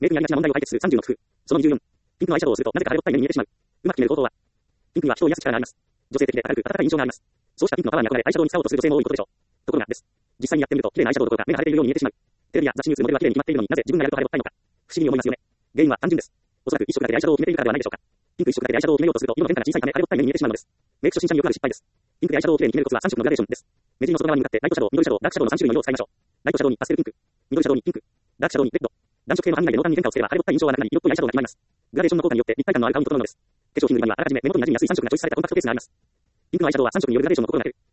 明確にありがちな問題を解決する30の工夫。その24。ピンクのアイシャドウをすると、なぜか晴れっぽい目に見えてしまう。うまく決める方法は、ピンクには人を癒す力があります。女性的で明るく温かい印象があります。そうしたピンクのパワーに憧れアイシャドウに使おうとする女性も多いことでしょう。ところがです。実際にやってみると、綺麗なアイシャドウどころか目が腫れているように見えてしまう。テレビや雑誌ニュースモデルは綺麗に決まっているのになぜ自分がやると晴れっぽいのか。不思議に思いますよね。原因は単純です。おそらく一色だけでアイシャドウを決めているからではないでしょうか。ピンク一色だけでアイシャドウを決めようとすると、色の変化が小さいため晴れっぽい目に見えてしまうのです。メイク初心者によくある失敗です。ピンクでアイシャドウを綺麗に決めるコツは3色のグラデーションです。目尻の外側に向かってライトシャドウ、緑シャドウ、ダークシャドウの3種類の色を使いましょう。ライトシャドウにパステルピンク、緑シャドウにピンク、ダークシャドウにレッド。暖色系の網以外で濃淡に変化をつければ晴れっぽい印象はなくなり、色っぽいアイシャドウが決まります。グラデーションの効果によって立体感のある顔に整うのです。化粧品売り場にはあらかじめ目元に馴染みやすい3色がチョイスされたコンパクトケースがあります。ピンクのアイシャドウは3色によるグラデーションの心がなく、